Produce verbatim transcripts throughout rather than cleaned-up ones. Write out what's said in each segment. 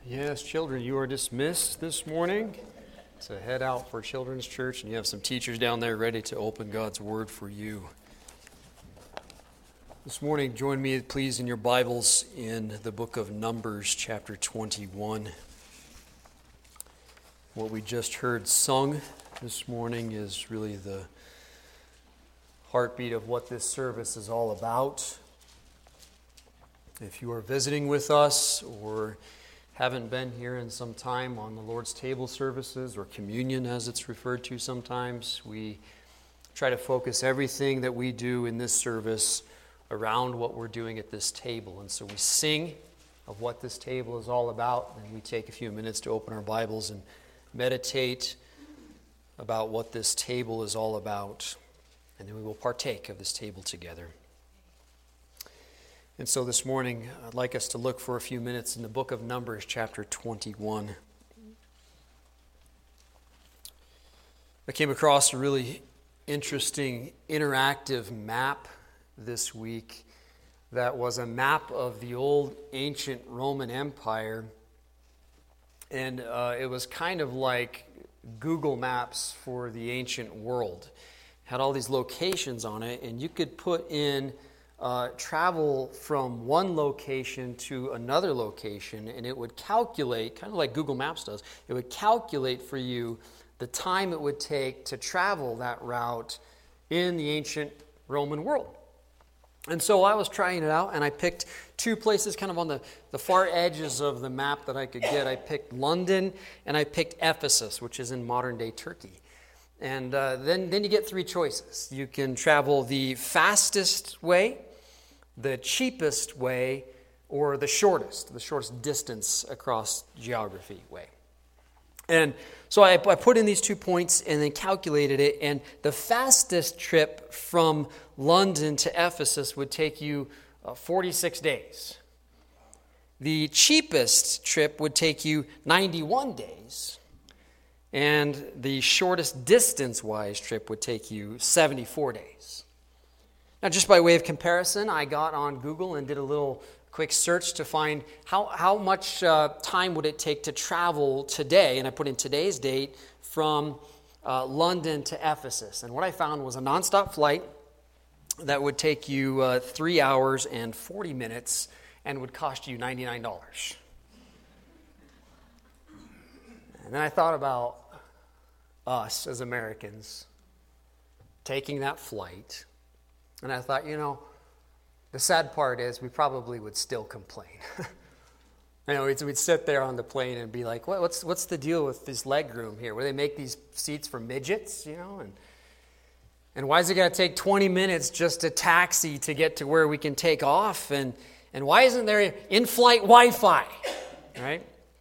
Yes, children, you are dismissed this morning to head out for Children's Church, and you have some teachers down there ready to open God's Word for you. This morning, join me, please, in your Bibles in the book of Numbers, chapter twenty-one. What we just heard sung this morning is really the heartbeat of what this service is all about. If you are visiting with us or haven't been here in some time on the Lord's table services or communion as it's referred to sometimes, we try to focus everything that we do in this service around what we're doing at this table. And so we sing of what this table is all about, and we take a few minutes to open our Bibles and meditate about what this table is all about. And then we will partake of this table together. And so this morning, I'd like us to look for a few minutes in the book of Numbers, chapter twenty-one. I came across a really interesting interactive map this week that was a map of the old ancient Roman Empire. And uh, it was kind of like Google Maps for the ancient world. It had all these locations on it, and you could put in Uh, travel from one location to another location, and it would calculate, kind of like Google Maps does, it would calculate for you the time it would take to travel that route in the ancient Roman world. And so I was trying it out, and I picked two places kind of on the, the far edges of the map that I could get. I picked London, and I picked Ephesus, which is in modern-day Turkey. And uh, then, then you get three choices. You can travel the fastest way, the cheapest way, or the shortest, the shortest distance across geography way. And so I, I put in these two points and then calculated it, and the fastest trip from London to Ephesus would take you uh, forty-six days. The cheapest trip would take you ninety-one days. And the shortest distance-wise trip would take you seventy-four days. Now, just by way of comparison, I got on Google and did a little quick search to find how, how much uh, time would it take to travel today. And I put in today's date from uh, London to Ephesus. And what I found was a nonstop flight that would take you uh, three hours and forty minutes and would cost you ninety-nine dollars. And then I thought about us as Americans taking that flight, and I thought, you know, the sad part is we probably would still complain. You know, we'd, we'd sit there on the plane and be like, what, what's what's the deal with this leg room here? Where they make these seats for midgets, you know? And and why is it going to take twenty minutes just to taxi to get to where we can take off? And, and why isn't there in-flight Wi-Fi, right?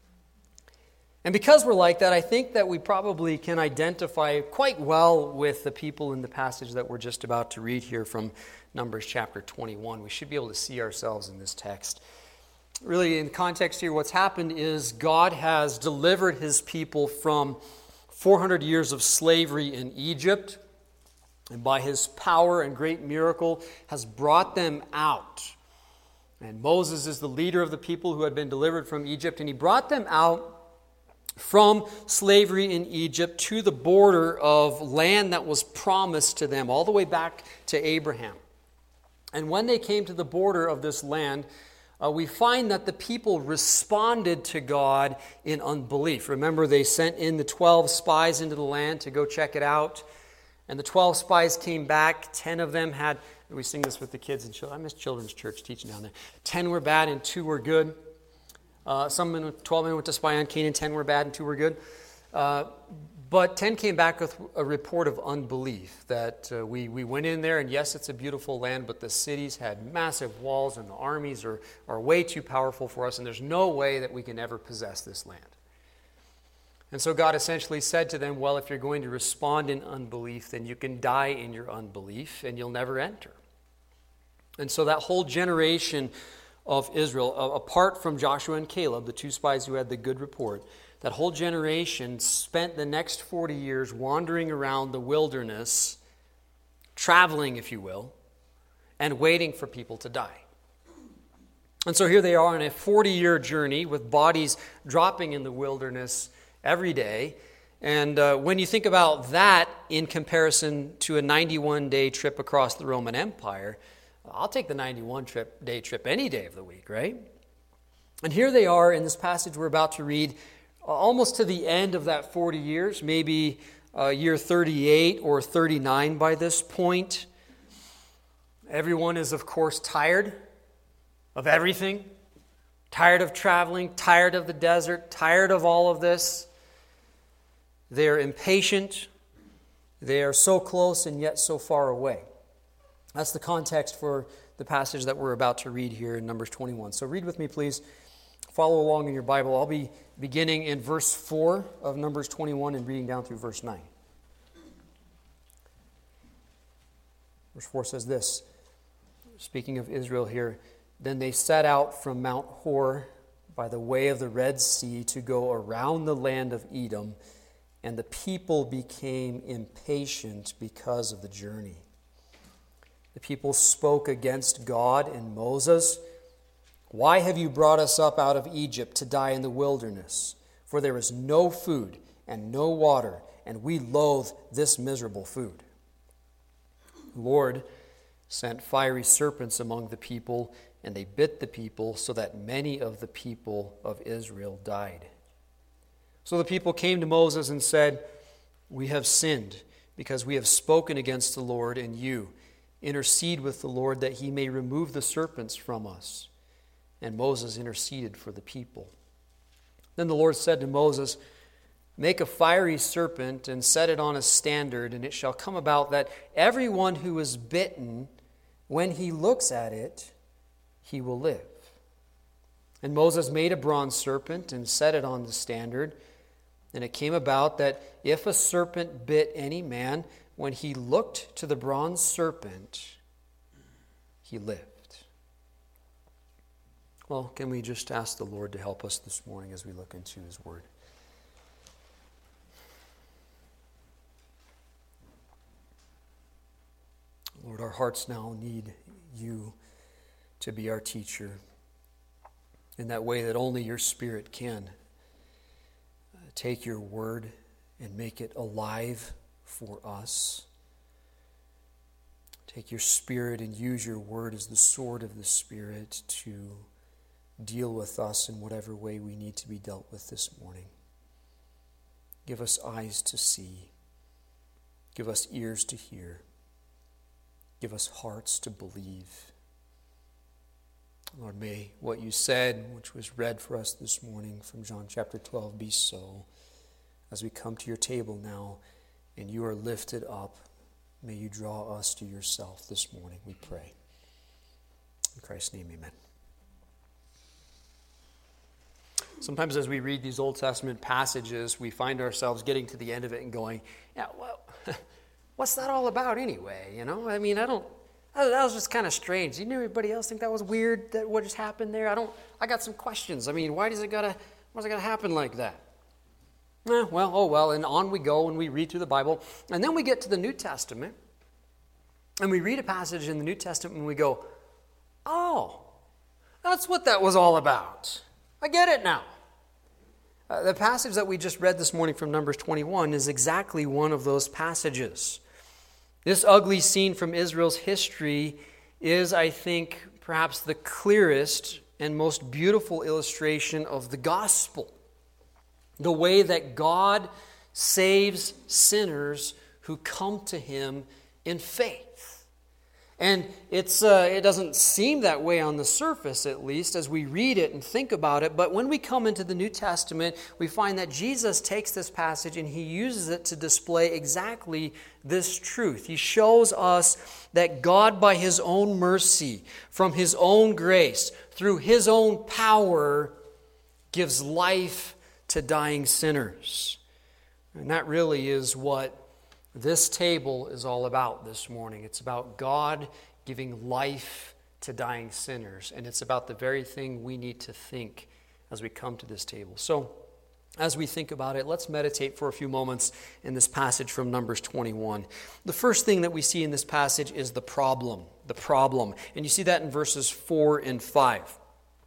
And because we're like that, I think that we probably can identify quite well with the people in the passage that we're just about to read here from Numbers chapter twenty-one. We should be able to see ourselves in this text. Really, in context here, what's happened is God has delivered his people from four hundred years of slavery in Egypt, and by his power and great miracle has brought them out. And Moses is the leader of the people who had been delivered from Egypt, and he brought them out from slavery in Egypt to the border of land that was promised to them, all the way back to Abraham. And when they came to the border of this land, uh, we find that the people responded to God in unbelief. Remember, they sent in the twelve spies into the land to go check it out. And the twelve spies came back. Ten of them had, we sing this with the kids and children. I miss Children's Church teaching down there. Ten were bad and two were good. Uh, some men, twelve men went to spy on Canaan, ten were bad and two were good. Uh, but ten came back with a report of unbelief, that uh, we, we went in there, and yes, it's a beautiful land, but the cities had massive walls, and the armies are, are way too powerful for us, and there's no way that we can ever possess this land. And so God essentially said to them, well, if you're going to respond in unbelief, then you can die in your unbelief, and you'll never enter. And so that whole generation of Israel, apart from Joshua and Caleb, the two spies who had the good report, that whole generation spent the next forty years wandering around the wilderness, traveling, if you will, and waiting for people to die. And so here they are on a forty-year journey with bodies dropping in the wilderness every day. And uh, when you think about that in comparison to a ninety-one day trip across the Roman Empire, I'll take the ninety-one day trip any day of the week, right? And here they are in this passage we're about to read, almost to the end of that forty years, maybe uh, year thirty-eight or thirty-nine by this point. Everyone is, of course, tired of everything, tired of traveling, tired of the desert, tired of all of this. They are impatient. They are so close and yet so far away. That's the context for the passage that we're about to read here in Numbers twenty-one. So read with me, please. Follow along in your Bible. I'll be beginning in verse four of Numbers twenty-one and reading down through verse nine. Verse four says this, speaking of Israel here, "Then they set out from Mount Hor by the way of the Red Sea to go around the land of Edom, and the people became impatient because of the journey. The people spoke against God and Moses, 'Why have you brought us up out of Egypt to die in the wilderness? For there is no food and no water, and we loathe this miserable food.' The Lord sent fiery serpents among the people, and they bit the people, so that many of the people of Israel died. So the people came to Moses and said, 'We have sinned, because we have spoken against the Lord and you. Intercede with the Lord that he may remove the serpents from us.' And Moses interceded for the people. Then the Lord said to Moses, 'Make a fiery serpent and set it on a standard, and it shall come about that everyone who is bitten, when he looks at it, he will live.' And Moses made a bronze serpent and set it on the standard. And it came about that if a serpent bit any man, when he looked to the bronze serpent, he lived." Well, can we just ask the Lord to help us this morning as we look into his word? Lord, our hearts now need you to be our teacher in that way that only your Spirit can. Take your word and make it alive for us. Take your Spirit and use your word as the sword of the Spirit to deal with us in whatever way we need to be dealt with this morning. Give us eyes to see. Give us ears to hear. Give us hearts to believe. Lord, may what you said, which was read for us this morning from John chapter twelve, be so. As we come to your table now and you are lifted up, may you draw us to yourself this morning, we pray. In Christ's name, amen. Sometimes as we read these Old Testament passages, we find ourselves getting to the end of it and going, yeah, well, what's that all about anyway? You know, I mean, I don't, that was just kind of strange. Didn't everybody else think that was weird, that what just happened there? I don't, I got some questions. I mean, why does it gotta, why does it gotta happen like that? Eh, well, oh well, and on we go and we read through the Bible. And then we get to the New Testament, and we read a passage in the New Testament and we go, oh, that's what that was all about. I get it now. Uh, the passage that we just read this morning from Numbers twenty-one is exactly one of those passages. This ugly scene from Israel's history is, I think, perhaps the clearest and most beautiful illustration of the gospel. The way that God saves sinners who come to him in faith. And it's uh, it doesn't seem that way on the surface, at least, as we read it and think about it. But when we come into the New Testament, we find that Jesus takes this passage and he uses it to display exactly this truth. He shows us that God, by his own mercy, from his own grace, through his own power, gives life to dying sinners. And that really is what this table is all about this morning. It's about God giving life to dying sinners. And it's about the very thing we need to think as we come to this table. So, as we think about it, let's meditate for a few moments in this passage from Numbers twenty-one. The first thing that we see in this passage is the problem. The problem. And you see that in verses four and five.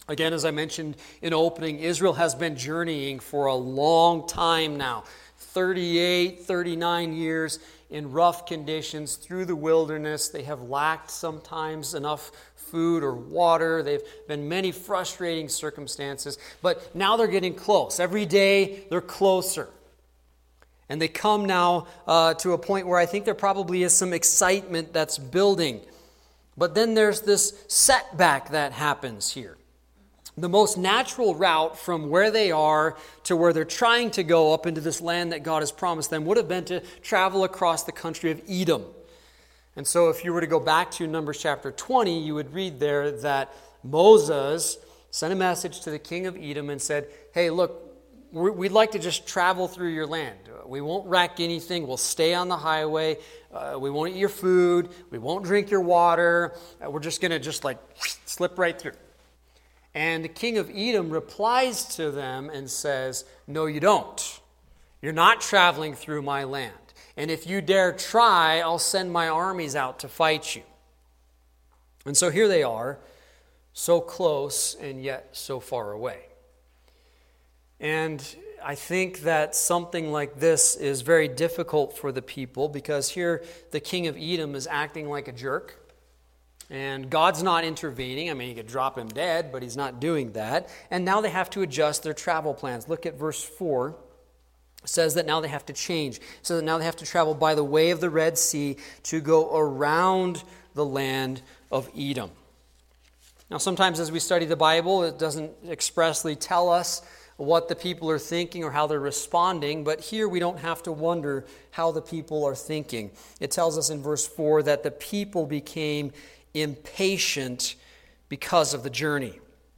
Again, as I mentioned in opening, Israel has been journeying for a long time now. thirty-eight, thirty-nine years in rough conditions through the wilderness. They have lacked sometimes enough food or water. They've been many frustrating circumstances. But now they're getting close. Every day they're closer. And they come now uh, to a point where I think there probably is some excitement that's building. But then there's this setback that happens here. The most natural route from where they are to where they're trying to go up into this land that God has promised them would have been to travel across the country of Edom. And so if you were to go back to Numbers chapter twenty, you would read there that Moses sent a message to the king of Edom and said, hey, look, we'd like to just travel through your land. We won't wreck anything. We'll stay on the highway. Uh, we won't eat your food. We won't drink your water. Uh, we're just going to just like slip right through. And the king of Edom replies to them and says, no, you don't. You're not traveling through my land. And if you dare try, I'll send my armies out to fight you. And so here they are, so close and yet so far away. And I think that something like this is very difficult for the people because here the king of Edom is acting like a jerk. And God's not intervening. I mean, he could drop him dead, but he's not doing that. And now they have to adjust their travel plans. Look at verse four. It says that now they have to change. So that now they have to travel by the way of the Red Sea to go around the land of Edom. Now, sometimes as we study the Bible, it doesn't expressly tell us what the people are thinking or how they're responding, but here we don't have to wonder how the people are thinking. It tells us in verse four that the people became impatient because of the journey.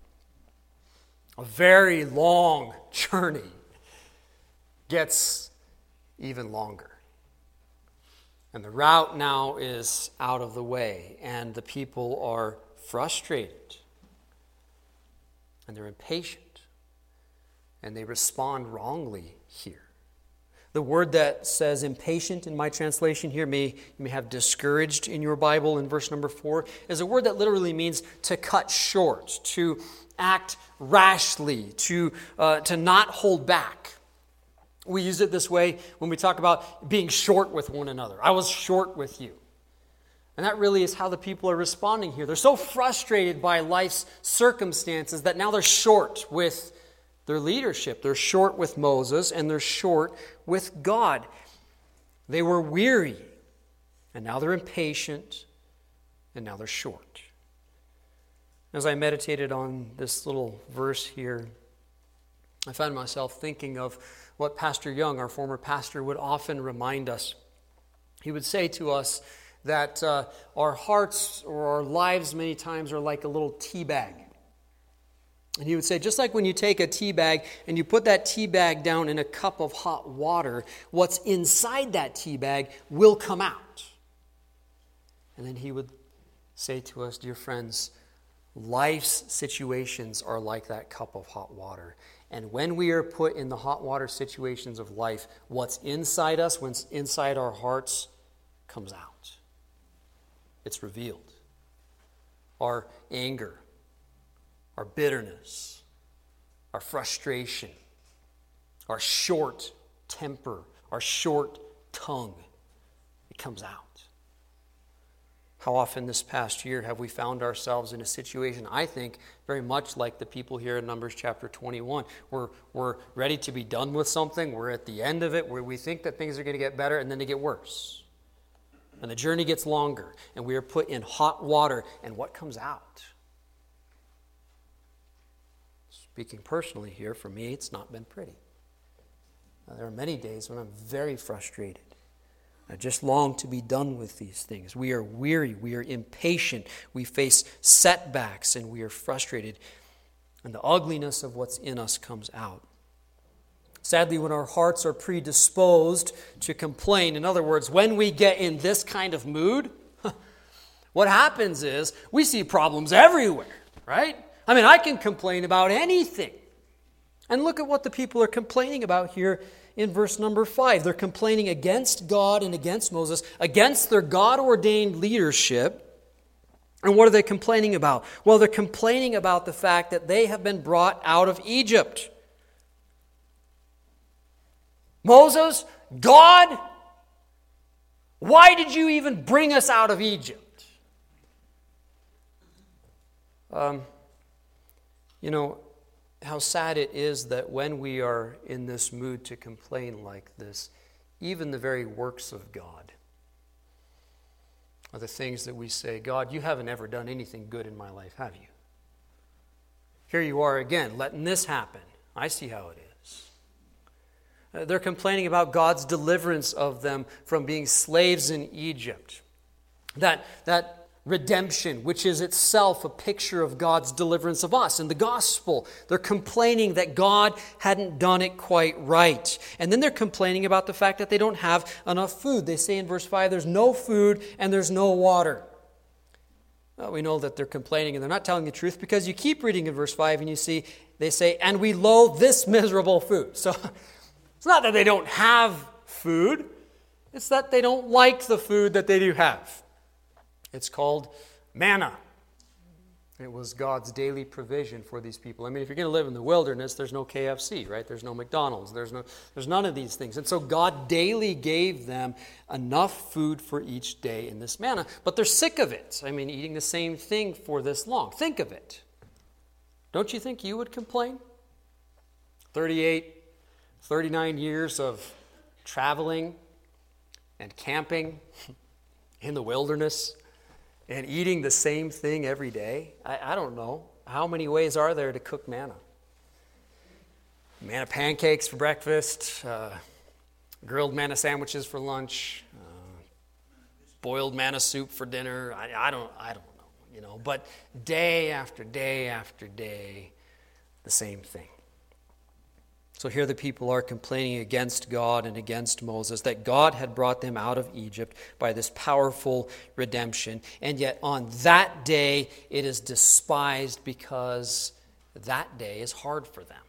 A very long journey gets even longer. And the route now is out of the way, and the people are frustrated. And they're impatient. And they respond wrongly here. The word that says impatient in my translation here, may you may have discouraged in your Bible in verse number four, is a word that literally means to cut short, to act rashly, to, uh, to not hold back. We use it this way when we talk about being short with one another. I was short with you. And that really is how the people are responding here. They're so frustrated by life's circumstances that now they're short with their leadership. They're short with Moses and they're short with God. They were weary and now they're impatient and now they're short. As I meditated on this little verse here, I found myself thinking of what Pastor Young, our former pastor, would often remind us. He would say to us that uh, our hearts or our lives many times are like a little tea bag. And he would say, just like when you take a tea bag and you put that tea bag down in a cup of hot water, what's inside that tea bag will come out. And then he would say to us, dear friends, life's situations are like that cup of hot water. And when we are put in the hot water situations of life, what's inside us, what's inside our hearts, comes out. It's revealed. Our anger, our bitterness, our frustration, our short temper, our short tongue, it comes out. How often this past year have we found ourselves in a situation, I think, very much like the people here in Numbers chapter twenty-one. We're, we're ready to be done with something. We're at the end of it where we think that things are going to get better and then they get worse. And the journey gets longer and we are put in hot water. And what comes out? Speaking personally here, for me, it's not been pretty. Now, there are many days when I'm very frustrated. I just long to be done with these things. We are weary. We are impatient. We face setbacks and we are frustrated. And the ugliness of what's in us comes out. Sadly, when our hearts are predisposed to complain, in other words, when we get in this kind of mood, what happens is we see problems everywhere, right? I mean, I can complain about anything. And look at what the people are complaining about here in verse number five. They're complaining against God and against Moses, against their God-ordained leadership. And what are they complaining about? Well, they're complaining about the fact that they have been brought out of Egypt. Moses, God, why did you even bring us out of Egypt? Um, you know, how sad it is that when we are in this mood to complain like this, even the very works of God are the things that we say, God, you haven't ever done anything good in my life, have you? Here you are again, letting this happen. I see how it is. Uh, they're complaining about God's deliverance of them from being slaves in Egypt. That, that redemption, which is itself a picture of God's deliverance of us in the gospel. They're complaining that God hadn't done it quite right. And then they're complaining about the fact that they don't have enough food. They say in verse five, there's no food and there's no water. Well, we know that they're complaining and they're not telling the truth because you keep reading in verse five and you see, they say, and we loathe this miserable food. So it's not that they don't have food. It's that they don't like the food that they do have. It's called manna. It was God's daily provision for these people. I mean, if you're going to live in the wilderness, there's no K F C, right? There's no McDonald's. There's no, there's none of these things. And so God daily gave them enough food for each day in this manna. But they're sick of it. I mean, eating the same thing for this long. Think of it. Don't you think you would complain? thirty-eight, thirty-nine years of traveling and camping in the wilderness and eating the same thing every day. I, I don't know. How many ways are there to cook manna? Manna pancakes for breakfast, uh, grilled manna sandwiches for lunch, uh, boiled manna soup for dinner. I, I don't I don't know, you know. But day after day after day, the same thing. So here the people are complaining against God and against Moses, that God had brought them out of Egypt by this powerful redemption. And yet on that day, it is despised because that day is hard for them.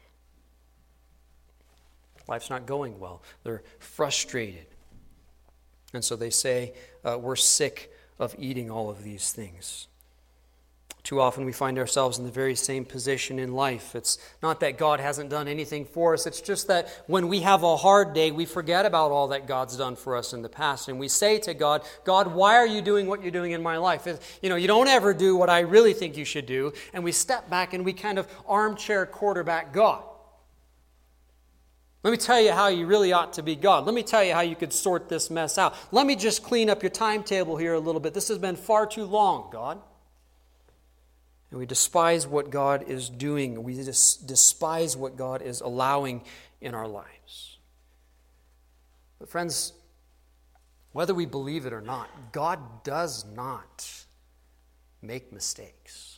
Life's not going well. They're frustrated. And so they say, uh, we're sick of eating all of these things. Too often we find ourselves in the very same position in life. It's not that God hasn't done anything for us. It's just that when we have a hard day, we forget about all that God's done for us in the past. And we say to God, God, why are you doing what you're doing in my life? If, you know, you don't ever do what I really think you should do. And we step back and we kind of armchair quarterback God. Let me tell you how you really ought to be God. Let me tell you how you could sort this mess out. Let me just clean up your timetable here a little bit. This has been far too long, God. And we despise what God is doing. We dis- despise what God is allowing in our lives. But friends, whether we believe it or not, God does not make mistakes.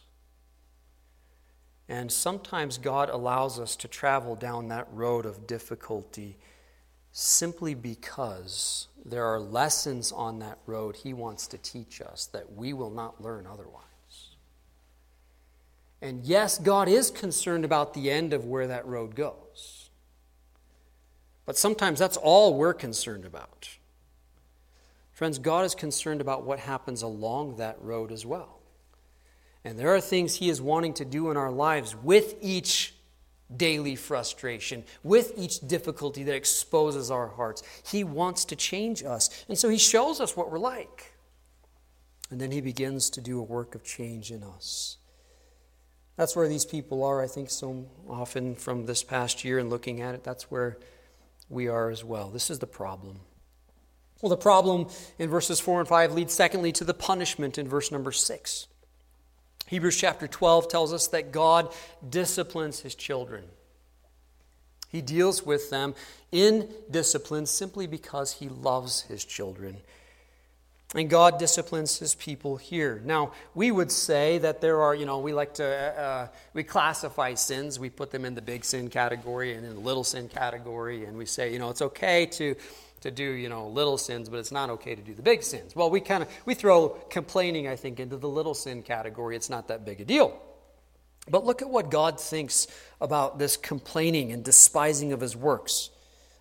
And sometimes God allows us to travel down that road of difficulty simply because there are lessons on that road He wants to teach us that we will not learn otherwise. And yes, God is concerned about the end of where that road goes. But sometimes that's all we're concerned about. Friends, God is concerned about what happens along that road as well. And there are things He is wanting to do in our lives with each daily frustration, with each difficulty that exposes our hearts. He wants to change us. And so He shows us what we're like. And then He begins to do a work of change in us. That's where these people are, I think, so often from this past year and looking at it. That's where we are as well. This is the problem. Well, the problem in verses four and five leads secondly to the punishment in verse number six. Hebrews chapter twelve tells us that God disciplines His children. He deals with them in discipline simply because He loves His children. And God disciplines His people here. Now, we would say that there are, you know, we like to, uh, we classify sins. We put them in the big sin category and in the little sin category. And we say, you know, it's okay to, to do, you know, little sins, but it's not okay to do the big sins. Well, we kind of, we throw complaining, I think, into the little sin category. It's not that big a deal. But look at what God thinks about this complaining and despising of His works.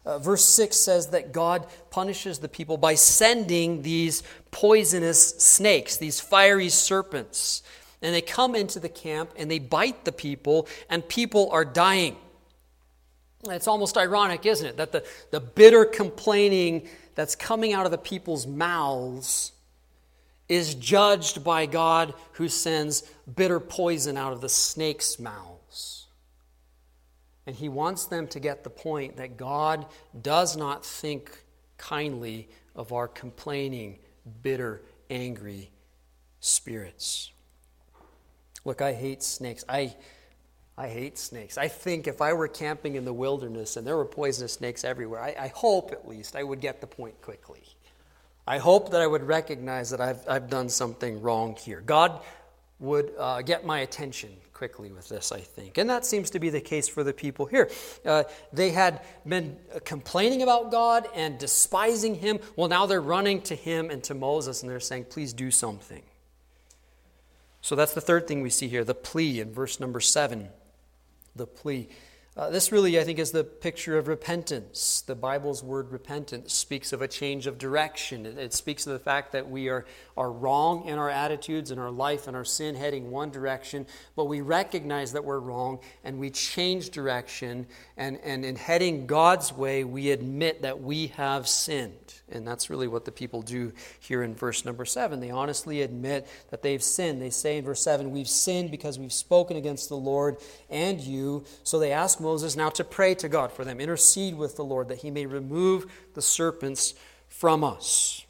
Uh, verse six says that God punishes the people by sending these poisonous snakes, these fiery serpents. And they come into the camp and they bite the people, and people are dying. It's almost ironic, isn't it, that the, the bitter complaining that's coming out of the people's mouths is judged by God, who sends bitter poison out of the snakes' mouths. And he wants them to get the point that God does not think kindly of our complaining, bitter, angry spirits. Look, I hate snakes. I, I hate snakes. I think if I were camping in the wilderness and there were poisonous snakes everywhere, I, I hope at least I would get the point quickly. I hope that I would recognize that I've, I've done something wrong here. God would uh, get my attention quickly with this, I think. And that seems to be the case for the people here. Uh, they had been complaining about God and despising him. Well, now they're running to him and to Moses, and they're saying, please do something. So that's the third thing we see here, the plea in verse number seven. The plea. Uh, this really, I think, is the picture of repentance. The Bible's word repentance speaks of a change of direction. It, it speaks of the fact that we are, are wrong in our attitudes and our life and our sin heading one direction, but we recognize that we're wrong and we change direction, and, and in heading God's way, we admit that we have sinned. And that's really what the people do here in verse number seven. They honestly admit that they've sinned. They say in verse seven, we've sinned because we've spoken against the Lord and you. So they ask Moses now to pray to God for them, intercede with the Lord that he may remove the serpents from us.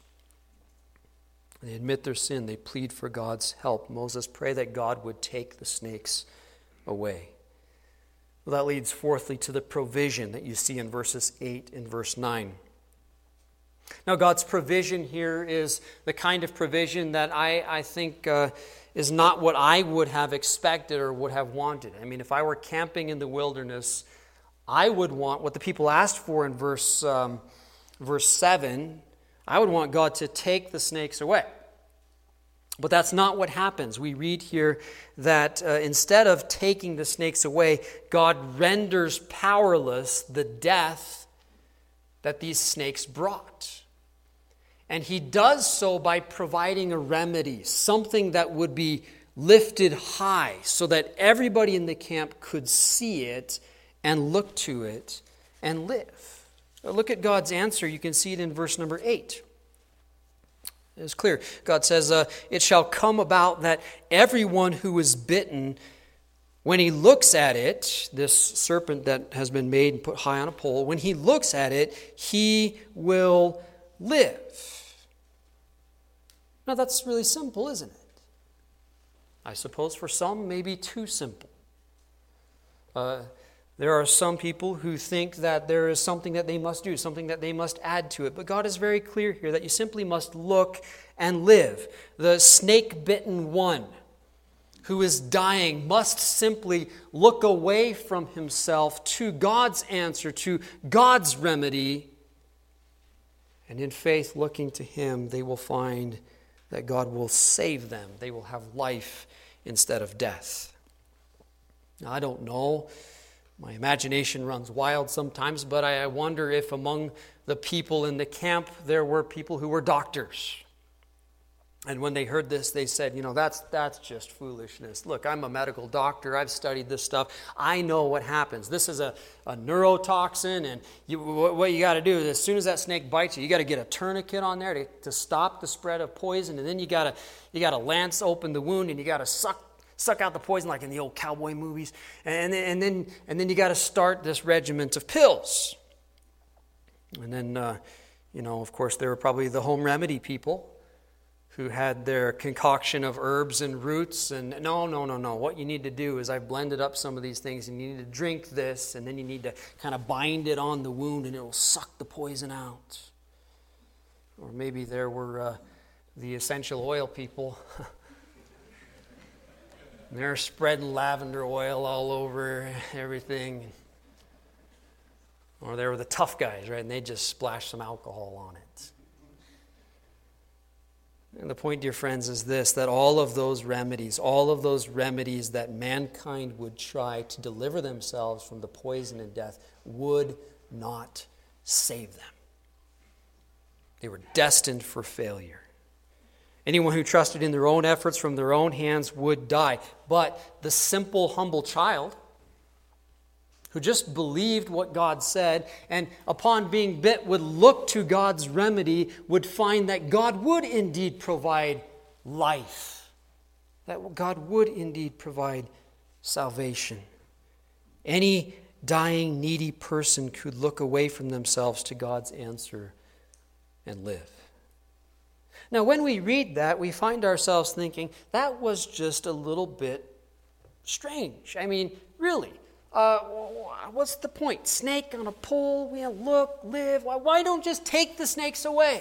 They admit their sin. They plead for God's help. Moses, pray that God would take the snakes away. Well, that leads fourthly to the provision that you see in verses eight and verse nine. Now, God's provision here is the kind of provision that I, I think uh, is not what I would have expected or would have wanted. I mean, if I were camping in the wilderness, I would want what the people asked for in verse, um, verse seven. I would want God to take the snakes away. But that's not what happens. We read here that uh, instead of taking the snakes away, God renders powerless the death that these snakes brought. And he does so by providing a remedy, something that would be lifted high so that everybody in the camp could see it and look to it and live. Look at God's answer. You can see it in verse number eight. It's clear. God says, uh, it shall come about that everyone who is bitten, when he looks at it, this serpent that has been made and put high on a pole, when he looks at it, he will live. Now that's really simple, isn't it? I suppose for some, maybe too simple. Uh, there are some people who think that there is something that they must do, something that they must add to it. But God is very clear here that you simply must look and live. The snake-bitten one who is dying must simply look away from himself to God's answer, to God's remedy. And in faith, looking to him, they will find that God will save them. They will have life instead of death. Now, I don't know. My imagination runs wild sometimes, but I wonder if among the people in the camp there were people who were doctors. And when they heard this, they said, you know, that's that's just foolishness. Look, I'm a medical doctor. I've studied this stuff. I know what happens. This is a, a neurotoxin, and you, what you got to do is as soon as that snake bites you, you got to get a tourniquet on there to, to stop the spread of poison, and then you got to you got to lance open the wound, and you got to suck suck out the poison like in the old cowboy movies, and then and then and then you got to start this regiment of pills. And then, uh, you know, of course, there were probably the home remedy people who had their concoction of herbs and roots, and no, no, no, no. What you need to do is I've blended up some of these things, and you need to drink this, and then you need to kind of bind it on the wound, and it will suck the poison out. Or maybe there were uh, the essential oil people. They're spreading lavender oil all over everything. Or there were the tough guys, right? And they just splash some alcohol on it. And the point, dear friends, is this, that all of those remedies, all of those remedies that mankind would try to deliver themselves from the poison and death would not save them. They were destined for failure. Anyone who trusted in their own efforts from their own hands would die. But the simple, humble child who just believed what God said and upon being bit would look to God's remedy would find that God would indeed provide life. That God would indeed provide salvation. Any dying, needy person could look away from themselves to God's answer and live. Now, when we read that, we find ourselves thinking, that was just a little bit strange. I mean, really, uh, what's the point? Snake on a pole, we look, live. Why, why don't just take the snakes away?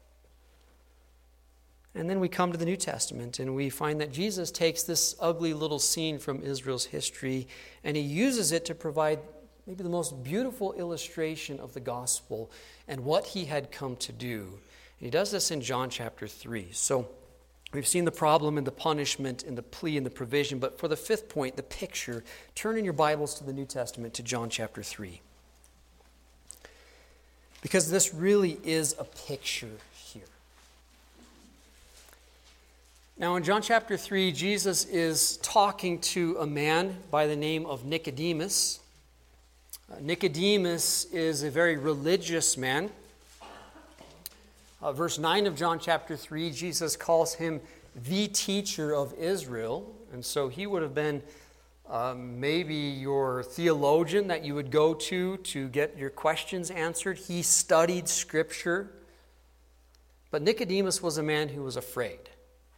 And then we come to the New Testament and we find that Jesus takes this ugly little scene from Israel's history and he uses it to provide maybe the most beautiful illustration of the gospel and what he had come to do. And he does this in John chapter three. So we've seen the problem and the punishment and the plea and the provision, but for the fifth point, the picture, turn in your Bibles to the New Testament to John chapter three. Because this really is a picture here. Now in John chapter three, Jesus is talking to a man by the name of Nicodemus. Uh, Nicodemus is a very religious man. Uh, verse nine of John chapter three, Jesus calls him the teacher of Israel. And so he would have been um, maybe your theologian that you would go to to get your questions answered. He studied Scripture. But Nicodemus was a man who was afraid.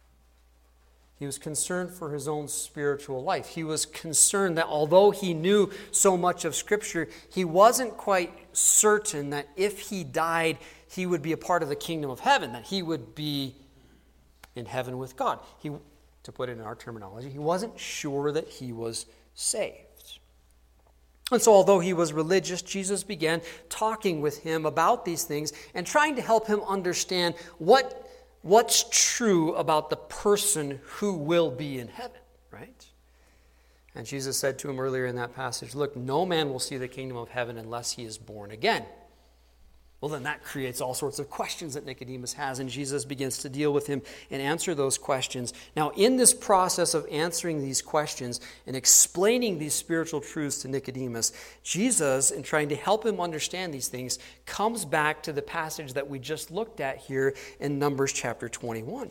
He was concerned for his own spiritual life. He was concerned that although he knew so much of Scripture, he wasn't quite certain that if he died, he would be a part of the kingdom of heaven, that he would be in heaven with God. He, to put it in our terminology, he wasn't sure that he was saved. And so although he was religious, Jesus began talking with him about these things and trying to help him understand what What's true about the person who will be in heaven, right? And Jesus said to him earlier in that passage, look, no man will see the kingdom of heaven unless he is born again. Well, then that creates all sorts of questions that Nicodemus has, and Jesus begins to deal with him and answer those questions. Now, in this process of answering these questions and explaining these spiritual truths to Nicodemus, Jesus, in trying to help him understand these things, comes back to the passage that we just looked at here in Numbers chapter twenty-one.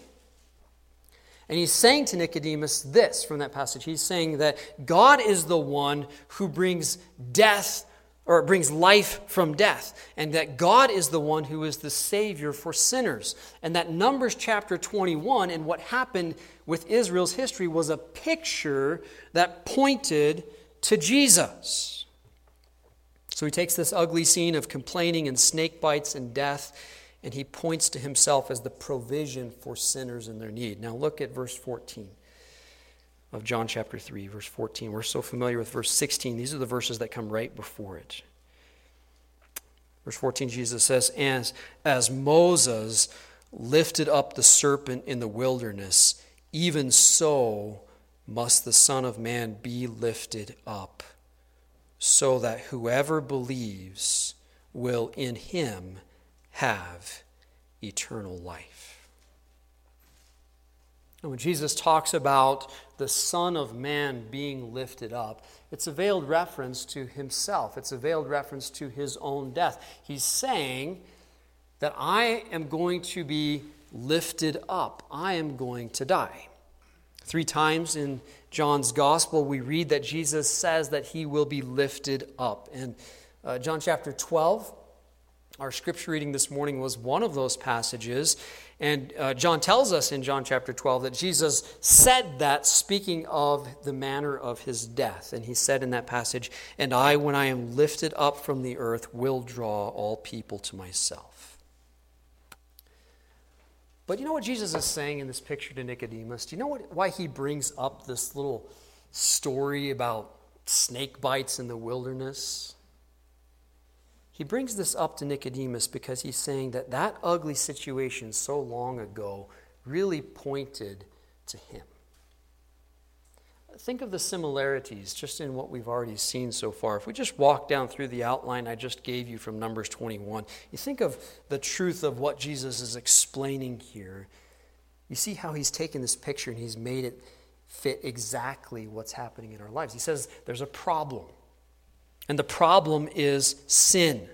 And he's saying to Nicodemus this from that passage. He's saying that God is the one who brings death or it brings life from death, and that God is the one who is the Savior for sinners. And that Numbers chapter twenty-one and what happened with Israel's history was a picture that pointed to Jesus. So he takes this ugly scene of complaining and snake bites and death, and he points to himself as the provision for sinners in their need. Now look at verse fourteen. Of John chapter three, verse fourteen. We're so familiar with verse sixteen. These are the verses that come right before it. Verse fourteen, Jesus says, As, as Moses lifted up the serpent in the wilderness, even so must the Son of Man be lifted up, so that whoever believes will in him have eternal life. And when Jesus talks about the Son of Man being lifted up, it's a veiled reference to himself. It's a veiled reference to his own death. He's saying that I am going to be lifted up. I am going to die. Three times in John's Gospel, we read that Jesus says that he will be lifted up. And uh, John chapter twelve, our scripture reading this morning was one of those passages. And uh, John tells us in John chapter twelve that Jesus said that speaking of the manner of his death. And he said in that passage, And I, when I am lifted up from the earth, will draw all people to myself. But you know what Jesus is saying in this picture to Nicodemus? Do you know what, why he brings up this little story about snake bites in the wilderness? He brings this up to Nicodemus because he's saying that that ugly situation so long ago really pointed to him. think of the similarities just in what we've already seen so far. If we just walk down through the outline I just gave you from Numbers twenty-one, you think of the truth of what Jesus is explaining here. You see how he's taken this picture and he's made it fit exactly what's happening in our lives. He says there's a problem, and the problem is sin.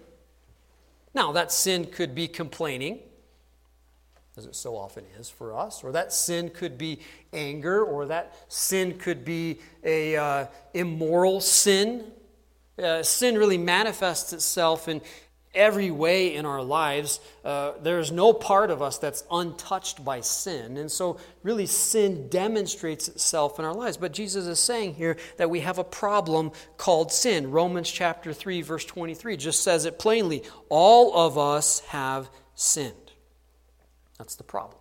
Now, that sin could be complaining, as it so often is for us, or that sin could be anger, or that sin could be a uh, immoral sin. Uh, sin really manifests itself in every way in our lives. Uh, there's no part of us that's untouched by sin, and so really sin demonstrates itself in our lives. But Jesus is saying here that we have a problem called sin. Romans chapter three, verse twenty-three just says it plainly. All of us have sinned. That's the problem.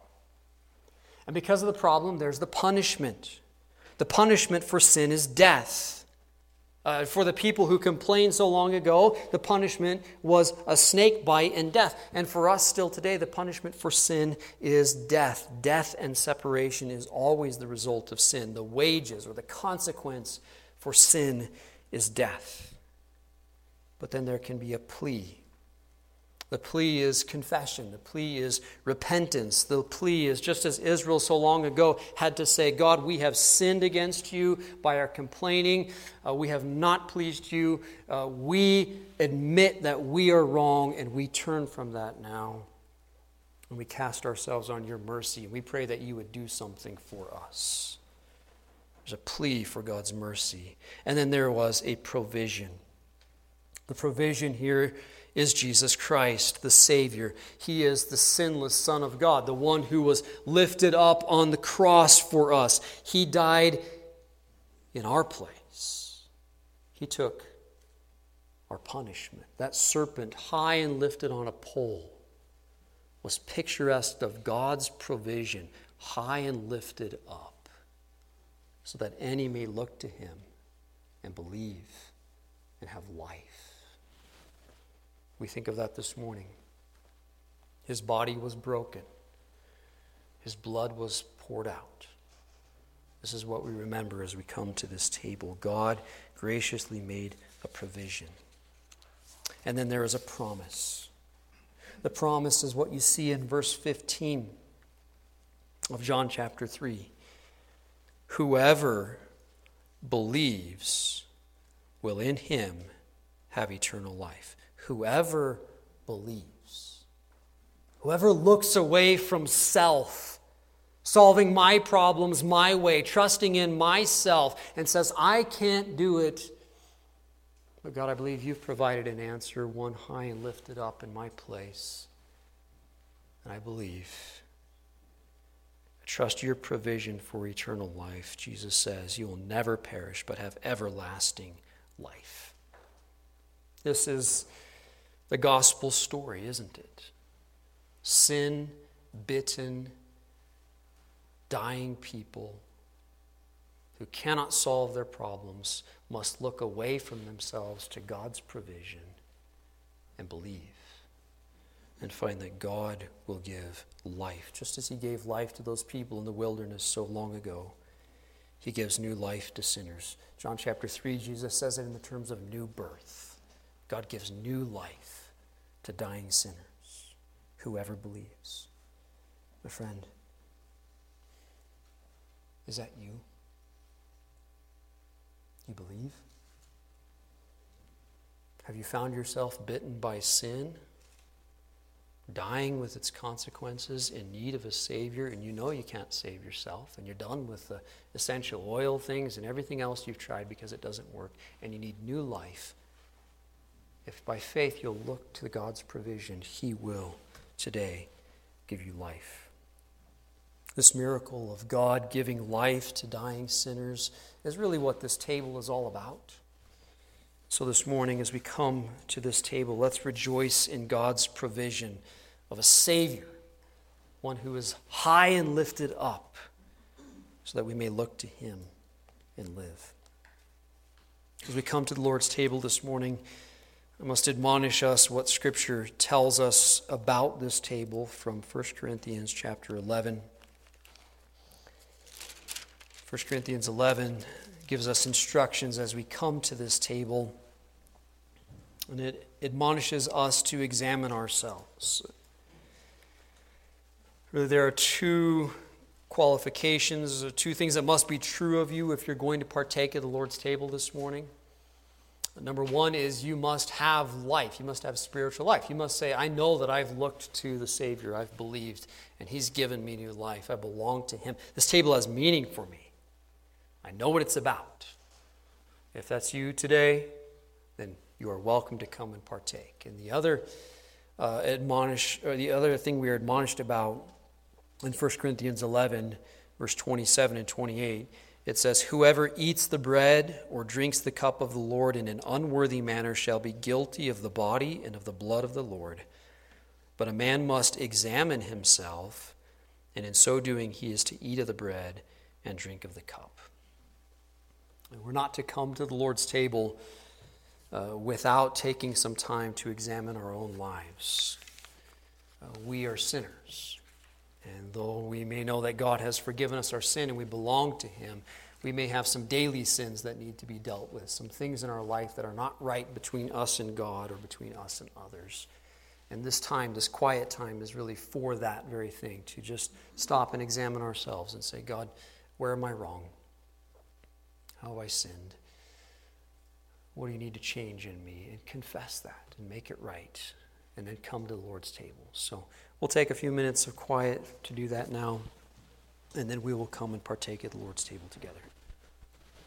And because of the problem, there's the punishment. The punishment for sin is death. Uh, for the people who complained so long ago, the punishment was a snake bite and death. And for us still today, the punishment for sin is death. Death and separation is always the result of sin. The wages or the consequence for sin is death. But then there can be a plea. The plea is confession. The plea is repentance. The plea is just as Israel so long ago had to say, God, we have sinned against you by our complaining. Uh, we have not pleased you. Uh, we admit that we are wrong, and we turn from that now. And we cast ourselves on your mercy. And we pray that you would do something for us. There's a plea for God's mercy. And then there was a provision. The provision here is Jesus Christ, the Savior. He is the sinless Son of God, the one who was lifted up on the cross for us. He died in our place. He took our punishment. That serpent, high and lifted on a pole, was picturesque of God's provision, high and lifted up, so that any may look to him and believe and have life. We think of that this morning. His body was broken. His blood was poured out. This is what we remember as we come to this table. God graciously made a provision. And then there is a promise. The promise is what you see in verse fifteen of John chapter three. Whoever believes will in him have eternal life. Whoever believes, whoever looks away from self, solving my problems my way, trusting in myself, and says, I can't do it. But God, I believe you've provided an answer, one high and lifted up in my place. And I believe. I trust your provision for eternal life. Jesus says, you will never perish, but have everlasting life. This is the gospel story, isn't it? Sin-bitten, dying people who cannot solve their problems must look away from themselves to God's provision and believe and find that God will give life. Just as he gave life to those people in the wilderness so long ago, he gives new life to sinners. John chapter three, Jesus says it in the terms of new birth. God gives new life to dying sinners, whoever believes. My friend, is that you? You believe? Have you found yourself bitten by sin, dying with its consequences, in need of a Savior, and you know you can't save yourself, and you're done with the essential oil things and everything else you've tried because it doesn't work, and you need new life? If by faith you'll look to God's provision, he will today give you life. This miracle of God giving life to dying sinners is really what this table is all about. So this morning, as we come to this table, let's rejoice in God's provision of a Savior, one who is high and lifted up, so that we may look to him and live. As we come to the Lord's table this morning, I must admonish us what Scripture tells us about this table from First Corinthians chapter eleven. First Corinthians eleven, gives us instructions as we come to this table. And it admonishes us to examine ourselves. Really, there are two qualifications, two things that must be true of you if you're going to partake of the Lord's table this morning. Number one is you must have life. You must have spiritual life. You must say, I know that I've looked to the Savior. I've believed, and He's given me new life. I belong to Him. This table has meaning for me. I know what it's about. If that's you today, then you are welcome to come and partake. And the other uh, admonish, or the other thing we are admonished about in First Corinthians eleven, verse twenty-seven and twenty-eight, it says, whoever eats the bread or drinks the cup of the Lord in an unworthy manner shall be guilty of the body and of the blood of the Lord. But a man must examine himself, and in so doing he is to eat of the bread and drink of the cup. And we're not to come to the Lord's table uh, without taking some time to examine our own lives. Uh, we are sinners. And though we may know that God has forgiven us our sin and we belong to Him, we may have some daily sins that need to be dealt with, some things in our life that are not right between us and God or between us and others. And this time, this quiet time, is really for that very thing, to just stop and examine ourselves and say, God, where am I wrong? How have I sinned? What do you need to change in me? And confess that and make it right. And then come to the Lord's table. So we'll take a few minutes of quiet to do that now, and then we will come and partake at the Lord's table together.